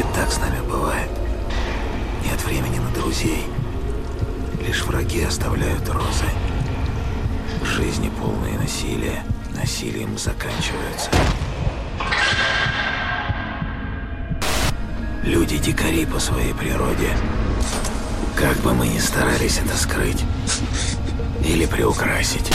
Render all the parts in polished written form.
Значит, так с нами бывает. Нет времени на друзей. Лишь враги оставляют розы. Жизни полные насилия, насилием заканчиваются. Люди дикари по своей природе. Как бы мы ни старались это скрыть или приукрасить.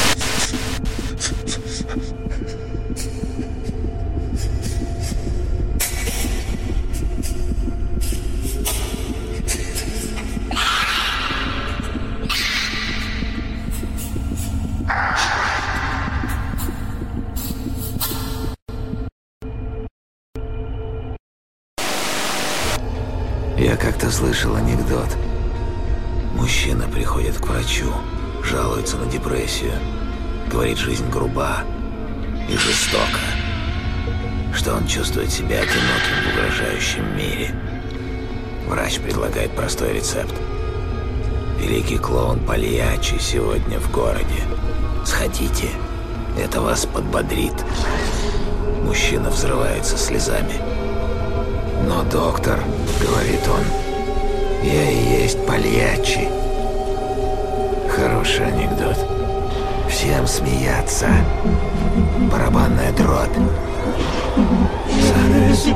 Я как-то слышал анекдот. Мужчина приходит к врачу, жалуется на депрессию, говорит, жизнь груба и жестока, что он чувствует себя одиноким в угрожающем мире. Врач предлагает простой рецепт. Великий клоун Пальяччи сегодня в городе. Сходите, это вас подбодрит. Мужчина взрывается слезами. «Но, доктор, — говорит он, — я и есть Пальяччи». Хороший анекдот. Всем смеяться. Барабанная дробь. Занавес.